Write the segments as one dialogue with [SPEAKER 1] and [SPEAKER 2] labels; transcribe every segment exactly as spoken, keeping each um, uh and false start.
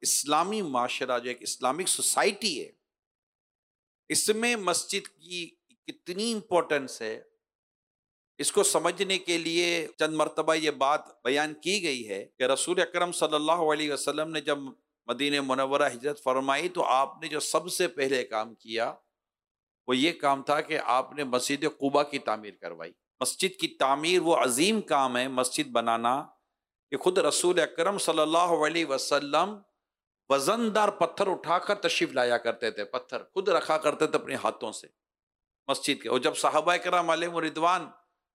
[SPEAKER 1] اسلامی معاشرہ جو ایک اسلامک سوسائٹی ہے، اس میں مسجد کی کتنی امپورٹنس ہے، اس کو سمجھنے کے لیے چند مرتبہ یہ بات بیان کی گئی ہے کہ رسول اکرم صلی اللہ علیہ وسلم نے جب مدینہ منورہ ہجرت فرمائی تو آپ نے جو سب سے پہلے کام کیا وہ یہ کام تھا کہ آپ نے مسجد قباء کی تعمیر کروائی۔ مسجد کی تعمیر وہ عظیم کام ہے، مسجد بنانا، کہ خود رسول اکرم صلی اللہ علیہ وسلم وزن دار پتھر اٹھا کر تشریف لایا کرتے تھے، پتھر خود رکھا کرتے تھے اپنے ہاتھوں سے مسجد کے۔ اور جب صحابہ کرام علیہم رضوان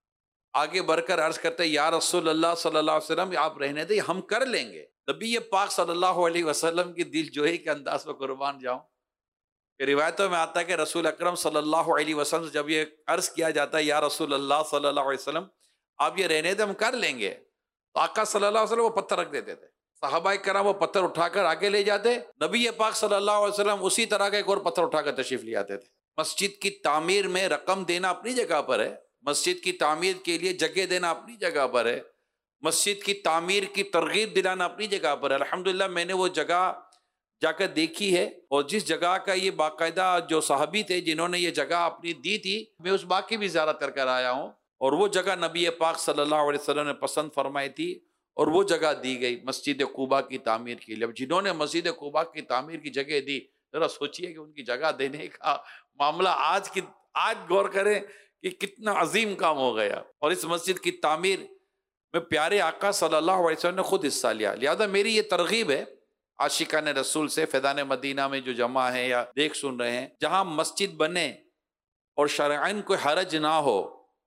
[SPEAKER 1] آگے بڑھ کر عرض کرتے یا رسول اللہ صلی اللہ علیہ وسلم آپ رہنے دیں، ہم کر لیں گے، نبی پاک صلی اللہ علیہ وسلم کی دل جوئی کے انداز پر قربان جاؤں کہ روایتوں میں آتا ہے کہ رسول اکرم صلی اللہ علیہ وسلم سے جب یہ عرض کیا جاتا ہے یا رسول اللہ صلی اللہ علیہ وسلم آپ یہ رہنے دیں، ہم کر لیں گے، تو آقا صلی اللہ علیہ وسلم وہ پتھر رکھ دیتے تھے، صحابہ کرام وہ پتھر اٹھا کر آگے لے جاتے، نبی پاک صلی اللہ علیہ وسلم اسی طرح کا ایک اور پتھر اٹھا کر تشریف لے آتے تھے۔ مسجد کی تعمیر میں رقم دینا اپنی جگہ پر ہے، مسجد کی تعمیر کے لیے جگہ دینا اپنی جگہ پر ہے، مسجد کی تعمیر کی ترغیب دلانا اپنی جگہ پر ہے۔ الحمدللہ میں نے وہ جگہ جا کر دیکھی ہے، اور جس جگہ کا یہ باقاعدہ جو صحابی تھے جنہوں نے یہ جگہ اپنی دی تھی، میں اس باغ کی بھی زیارت کر کر آیا ہوں، اور وہ جگہ نبی پاک صلی اللہ علیہ وسلم نے پسند فرمائی تھی، اور وہ جگہ دی گئی مسجد قباء کی تعمیر کے لیے۔ اب جنہوں نے مسجد قباء کی تعمیر کی جگہ دی، ذرا سوچئے کہ ان کی جگہ دینے کا معاملہ آج کی آج غور کریں کہ کتنا عظیم کام ہو گیا، اور اس مسجد کی تعمیر میں پیارے آقا صلی اللہ علیہ وسلم نے خود حصہ لیا۔ لہذا میری یہ ترغیب ہے عاشقان رسول سے، فیضان مدینہ میں جو جمع ہیں یا دیکھ سن رہے ہیں، جہاں مسجد بنے اور شرعاً کوئی حرج نہ ہو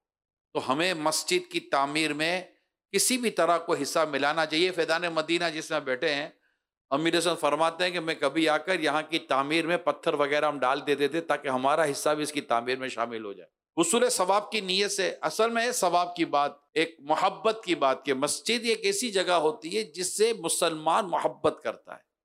[SPEAKER 1] تو ہمیں مسجد کی تعمیر میں کسی بھی طرح کو حصہ ملانا چاہیے۔ فیضان مدینہ جس میں بیٹھے ہیں، امیر حسن فرماتے ہیں کہ میں کبھی آ کر یہاں کی تعمیر میں پتھر وغیرہ ہم ڈال دیتے تھے تاکہ ہمارا حصہ بھی اس کی تعمیر میں شامل ہو جائے، حصول ثواب کی نیت سے۔ اصل میں ہے ثواب کی بات، ایک محبت کی بات، کہ مسجد ایک ایسی جگہ ہوتی ہے جس سے مسلمان محبت کرتا ہے۔